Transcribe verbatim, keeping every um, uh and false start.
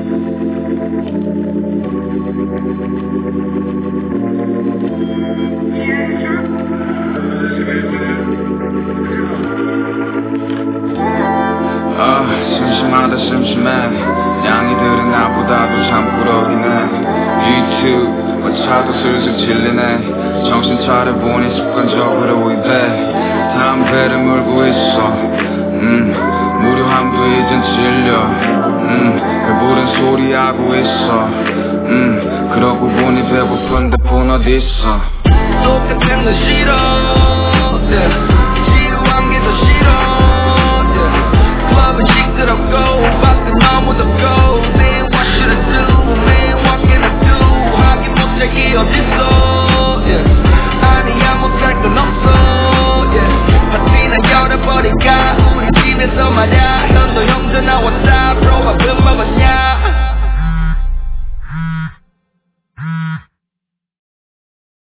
아 심심하다 심심해 양이들은 나보다도 참 꾸러기네 유튜브 차도 슬슬 질리네 정신 차려보니 습관적으로 입에 담배를 물고 있어 음 무료함도 이젠 질려 음 배부른 소리 하고 있어 음 그러고 보니 배고픈데 폰 어딨어 똑같은 건 싫어 yeah. 지루한 게 더 싫어